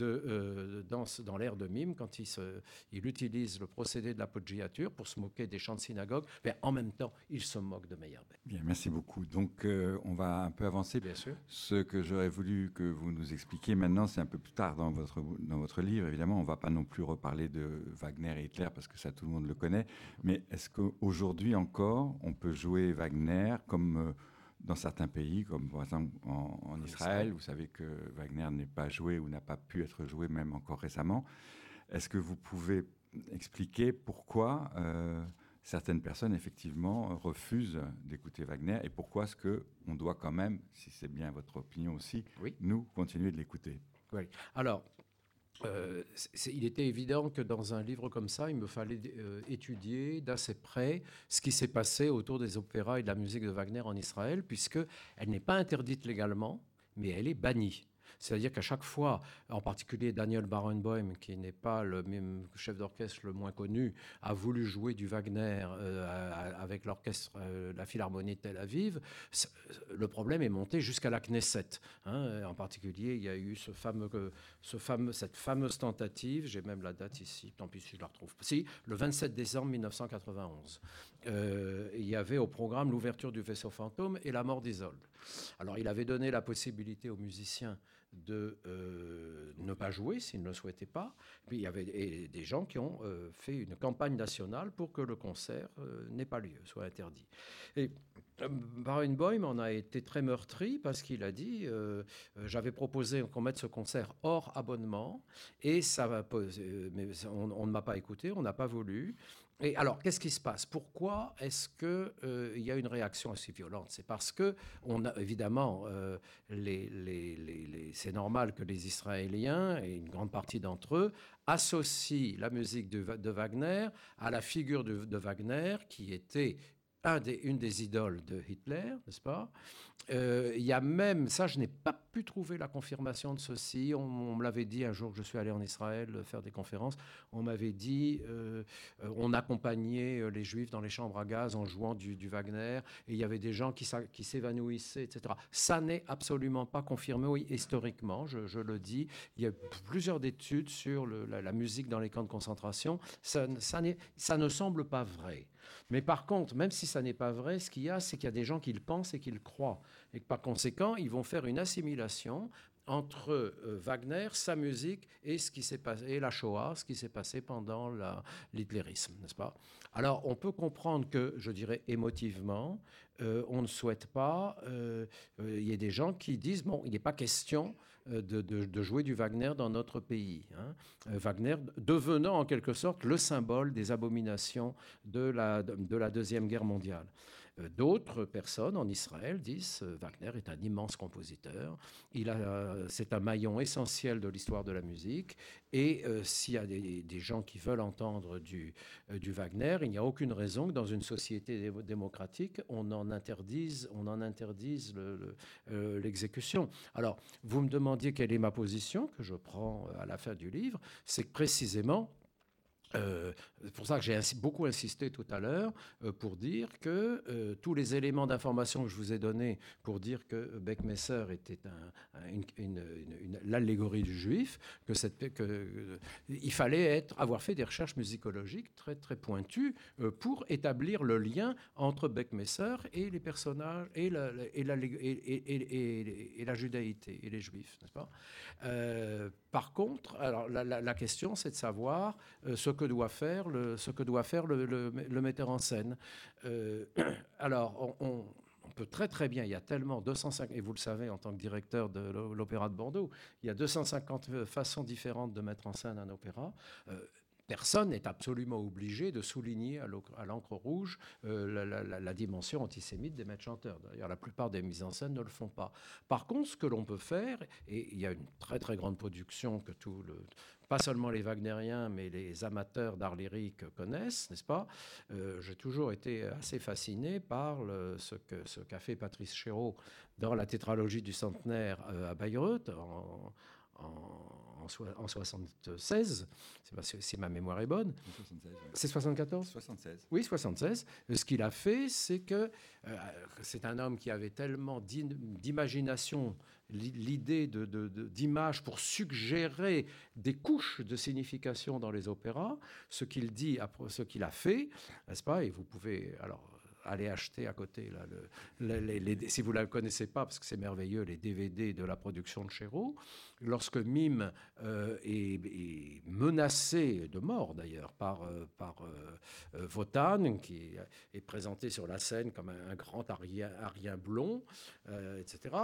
dans l'air de mime, quand il utilise le procédé de l'appoggiature pour se moquer des chants de synagogue, en même temps, il se moque de Meyerbeer. Bien, merci beaucoup. Donc, on va un peu avancer. Bien sûr. Ce que j'aurais voulu que vous nous expliquiez maintenant, c'est un peu plus tard dans votre livre. Évidemment, on ne va pas non plus reparler de Wagner et Hitler parce que ça, tout le monde le connaît. Mais est-ce qu'aujourd'hui encore, on peut jouer Wagner comme dans certains pays, comme par exemple en Israël? Vous savez que Wagner n'est pas joué ou n'a pas pu être joué même encore récemment. Est-ce que vous pouvez expliquer pourquoi certaines personnes, effectivement, refusent d'écouter Wagner et pourquoi est-ce qu'on doit quand même, si c'est bien votre opinion aussi, nous continuer de l'écouter? Oui. Alors, il était évident que dans un livre comme ça, il me fallait étudier d'assez près ce qui s'est passé autour des opéras et de la musique de Wagner en Israël, puisqu'elle n'est pas interdite légalement, mais elle est bannie. C'est-à-dire qu'à chaque fois, en particulier Daniel Barenboim, qui n'est pas le même chef d'orchestre le moins connu, a voulu jouer du Wagner avec l'orchestre, la Philharmonie de Tel Aviv, le problème est monté jusqu'à la Knesset. Hein. En particulier, il y a eu cette fameuse tentative, j'ai même la date ici, tant pis si je la retrouve. Si, le 27 décembre 1991. Il y avait au programme l'ouverture du vaisseau fantôme et la mort d'Isolde. Alors, il avait donné la possibilité aux musiciens de ne pas jouer s'ils ne le souhaitaient pas. Puis il y avait des gens qui ont fait une campagne nationale pour que le concert n'ait pas lieu, soit interdit. Et Barenboim en a été très meurtri parce qu'il a dit j'avais proposé qu'on mette ce concert hors abonnement et mais on ne m'a pas écouté, on n'a pas voulu. Et alors, qu'est-ce qui se passe? Pourquoi est-ce qu'il y a une réaction assez violente? C'est parce que, évidemment, c'est normal que les Israéliens, et une grande partie d'entre eux, associent la musique de Wagner à la figure de Wagner, qui était une des idoles de Hitler, n'est-ce pas? Il y a même, ça je n'ai pas pu trouver la confirmation de ceci, on me l'avait dit un jour que je suis allé en Israël faire des conférences, on m'avait dit, on accompagnait les Juifs dans les chambres à gaz en jouant du Wagner, et il y avait des gens qui s'évanouissaient, etc. Ça n'est absolument pas confirmé, oui, historiquement, je le dis. Il y a plusieurs études sur la musique dans les camps de concentration, ça ne semble pas vrai. Mais par contre, même si ça n'est pas vrai, ce qu'il y a, c'est qu'il y a des gens qui le pensent et qui le croient. Et que par conséquent, ils vont faire une assimilation entre Wagner, sa musique, et ce qui s'est passé, et la Shoah, ce qui s'est passé pendant l'hitlérisme, n'est-ce pas? Alors, on peut comprendre que, je dirais émotivement, on ne souhaite pas. Il y a des gens qui disent bon, il n'est pas question de jouer du Wagner dans notre pays. Hein. Wagner devenant en quelque sorte le symbole des abominations de la Deuxième Guerre mondiale. D'autres personnes en Israël disent Wagner est un immense compositeur, c'est un maillon essentiel de l'histoire de la musique, et s'il y a des gens qui veulent entendre du Wagner, il n'y a aucune raison que dans une société démocratique, on en interdise l'exécution. Alors, vous me demandiez quelle est ma position, que je prends à la fin du livre, c'est que précisément, c'est pour ça que j'ai beaucoup insisté tout à l'heure pour dire que tous les éléments d'information que je vous ai donnés pour dire que Beckmesser était l'allégorie du juif, il fallait avoir fait des recherches musicologiques très, très pointues pour établir le lien entre Beckmesser et les personnages et la judaïté et les juifs, n'est-ce pas? Par contre, alors, la question, c'est de savoir ce que doit faire le metteur en scène. Alors, on peut très très bien, il y a tellement 250, et vous le savez en tant que directeur de l'Opéra de Bordeaux, il y a 250 façons différentes de mettre en scène un opéra. Personne n'est absolument obligé de souligner à l'encre rouge la dimension antisémite des maîtres chanteurs. D'ailleurs, la plupart des mises en scène ne le font pas. Par contre, ce que l'on peut faire, et il y a une très très grande production que pas seulement les wagnériens, mais les amateurs d'art lyrique connaissent, n'est-ce pas? J'ai toujours été assez fasciné par ce qu'a fait Patrice Chéreau dans la tétralogie du centenaire à Bayreuth, en 76, si ma mémoire est bonne. 76, oui. C'est 74 ? 76. Oui, 76. Ce qu'il a fait, c'est que c'est un homme qui avait tellement d'imagination, l'idée d'image pour suggérer des couches de signification dans les opéras, ce qu'il a fait, n'est-ce pas? Et vous pouvez aller acheter à côté, là, si vous ne la connaissez pas, parce que c'est merveilleux, les DVD de la production de Chéreau. Lorsque Mime est menacé de mort, d'ailleurs, par Wotan, qui est présenté sur la scène comme un grand arien blond, etc.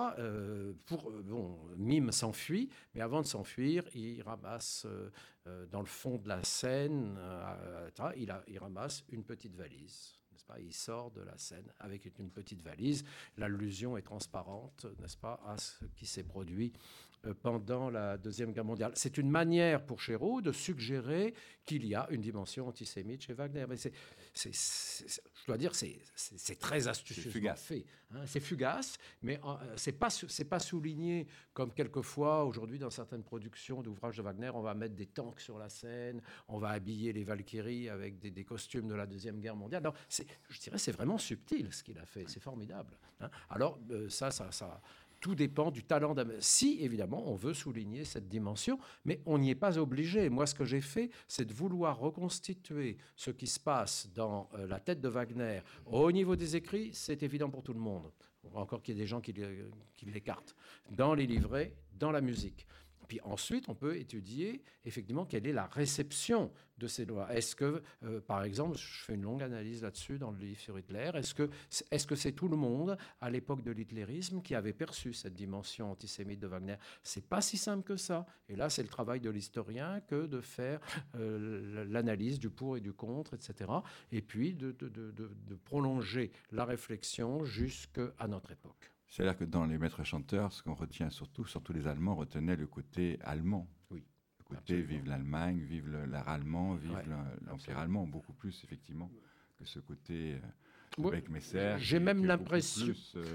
Mime s'enfuit, mais avant de s'enfuir, il ramasse dans le fond de la scène, il ramasse une petite valise. N'est-ce pas? Il sort de la scène avec une petite valise. L'allusion est transparente, n'est-ce pas, à ce qui s'est produit pendant la Deuxième Guerre mondiale. C'est une manière pour Chéreau de suggérer qu'il y a une dimension antisémite chez Wagner. Mais je dois dire, c'est très astucieusement fait. Hein. C'est fugace, mais c'est pas souligné comme quelquefois, aujourd'hui, dans certaines productions d'ouvrages de Wagner, on va mettre des tanks sur la scène, on va habiller les Valkyries avec des costumes de la Deuxième Guerre mondiale. Non, je dirais c'est vraiment subtil ce qu'il a fait. C'est formidable. Hein. Alors, ça tout dépend du talent d'un... Si, évidemment, on veut souligner cette dimension, mais on n'y est pas obligé. Moi, ce que j'ai fait, c'est de vouloir reconstituer ce qui se passe dans la tête de Wagner. Au niveau des écrits, c'est évident pour tout le monde. Encore qu'il y ait des gens qui l'écartent. Dans les livrets, dans la musique. Puis ensuite, on peut étudier effectivement quelle est la réception de ces lois. Est-ce que, par exemple, je fais une longue analyse là-dessus dans le livre sur Hitler, est-ce que c'est tout le monde à l'époque de l'hitlérisme qui avait perçu cette dimension antisémite de Wagner? C'est pas si simple que ça. Et là, c'est le travail de l'historien que de faire l'analyse du pour et du contre, etc. Et puis de prolonger la réflexion jusqu'à notre époque. C'est-à-dire que dans les maîtres chanteurs, ce qu'on retient surtout les Allemands retenaient le côté allemand. Oui. Le côté absolument. Vive l'Allemagne, vive l'art allemand, vive l'Empire allemand, beaucoup plus effectivement que ce côté Beckmesser. J'ai même l'impression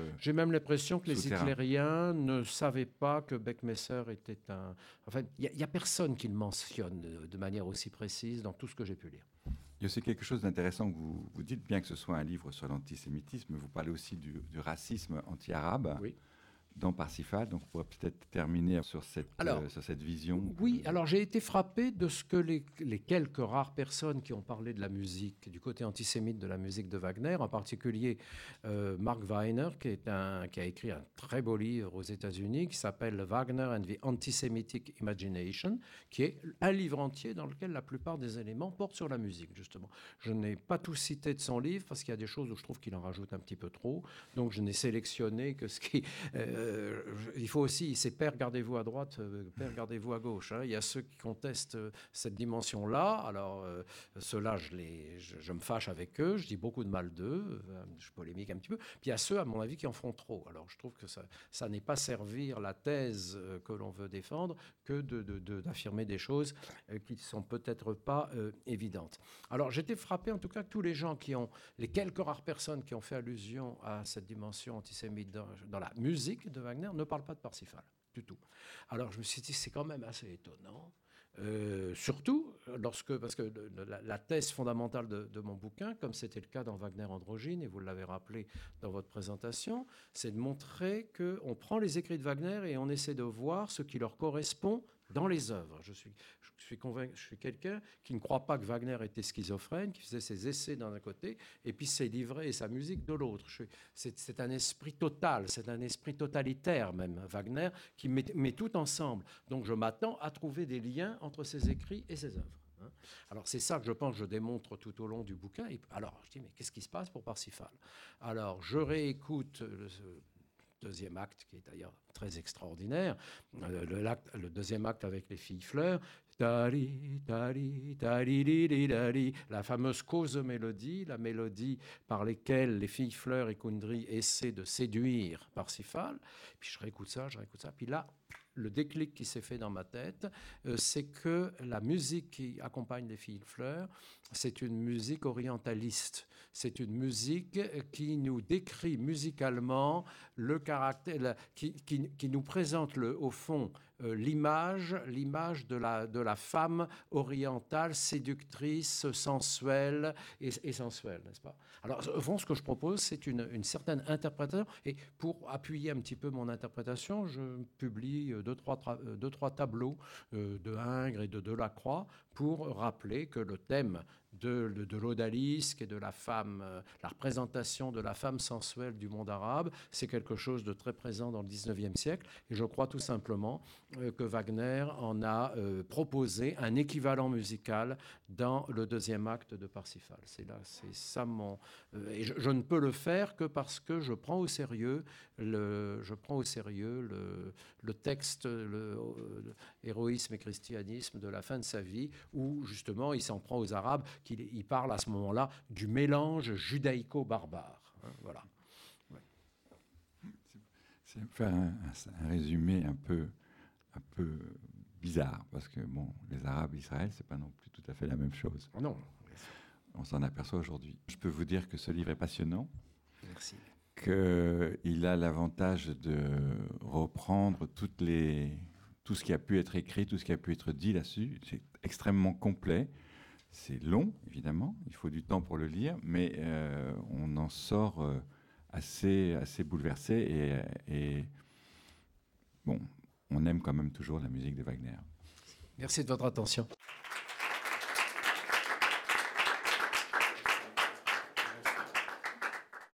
que les hitlériens ne savaient pas que Beckmesser était un... Enfin, il n'y a personne qui le mentionne de manière aussi précise dans tout ce que j'ai pu lire. Il y a aussi quelque chose d'intéressant que vous dites, bien que ce soit un livre sur l'antisémitisme, vous parlez aussi du racisme anti-arabe. Oui. Dans Parsifal, donc on pourrait peut-être terminer sur cette vision. Oui, alors j'ai été frappé de ce que les quelques rares personnes qui ont parlé de la musique, du côté antisémite de la musique de Wagner, en particulier Mark Weiner, qui a écrit un très beau livre aux États-Unis qui s'appelle Wagner and the Anti-Semitic Imagination, qui est un livre entier dans lequel la plupart des éléments portent sur la musique, justement. Je n'ai pas tout cité de son livre parce qu'il y a des choses où je trouve qu'il en rajoute un petit peu trop, donc je n'ai sélectionné que ce qui... il faut aussi, c'est père, gardez-vous à droite, père, gardez-vous à gauche. Hein. Il y a ceux qui contestent cette dimension-là. Alors, ceux-là, je me fâche avec eux, je dis beaucoup de mal d'eux, je polémique un petit peu. Puis il y a ceux, à mon avis, qui en font trop. Alors, je trouve que ça n'est pas servir la thèse que l'on veut défendre que d'affirmer des choses qui ne sont peut-être pas évidentes. Alors, j'étais frappé, en tout cas, que tous les gens les quelques rares personnes qui ont fait allusion à cette dimension antisémite dans la musique de Wagner ne parle pas de Parsifal du tout. Alors je me suis dit c'est quand même assez étonnant, surtout parce que la thèse fondamentale de mon bouquin, comme c'était le cas dans Wagner Androgyne, et vous l'avez rappelé dans votre présentation, c'est de montrer qu'on prend les écrits de Wagner et on essaie de voir ce qui leur correspond dans les œuvres. Je suis convaincu, je suis quelqu'un qui ne croit pas que Wagner était schizophrène, qui faisait ses essais d'un côté et puis ses livrets et sa musique de l'autre. C'est un esprit total, c'est un esprit totalitaire même, Wagner, qui met tout ensemble. Donc je m'attends à trouver des liens entre ses écrits et ses œuvres. Alors c'est ça que je pense que je démontre tout au long du bouquin. Et alors je dis mais qu'est-ce qui se passe pour Parsifal? Alors je réécoute deuxième acte, qui est d'ailleurs très extraordinaire, le deuxième acte avec les filles fleurs, la fameuse cause mélodie, la mélodie par laquelle les filles fleurs et Kundry essaient de séduire Parsifal. Puis je réécoute ça, puis là, le déclic qui s'est fait dans ma tête, c'est que la musique qui accompagne les filles fleurs, c'est une musique orientaliste. C'est une musique qui nous décrit musicalement le caractère, qui nous présente au fond l'image de la femme orientale, séductrice, sensuelle et sensuelle, n'est-ce pas? Alors, au fond, ce que je propose, c'est une certaine interprétation. Et pour appuyer un petit peu mon interprétation, je publie deux, trois tableaux de Ingres et de Delacroix pour rappeler que le thème de l'odalisque et de la femme, la représentation de la femme sensuelle du monde arabe, c'est quelque chose de très présent dans le 19e siècle. Et je crois tout simplement que Wagner en a proposé un équivalent musical dans le deuxième acte de Parsifal. C'est ça et je ne peux le faire que parce que je prends au sérieux le texte, héroïsme et christianisme de la fin de sa vie, où justement il s'en prend aux Arabes, il parle à ce moment-là du mélange judaïco-barbare. Hein, voilà. Ouais. C'est faire un résumé un peu bizarre, parce que bon, les Arabes, Israël, c'est pas non plus tout à fait la même chose. Non. On s'en aperçoit aujourd'hui. Je peux vous dire que ce livre est passionnant. Merci. Qu'il a l'avantage de reprendre tout ce qui a pu être écrit, tout ce qui a pu être dit là-dessus. C'est extrêmement complet. C'est long, évidemment. Il faut du temps pour le lire, mais on en sort assez bouleversé. Et bon, on aime quand même toujours la musique de Wagner. Merci de votre attention.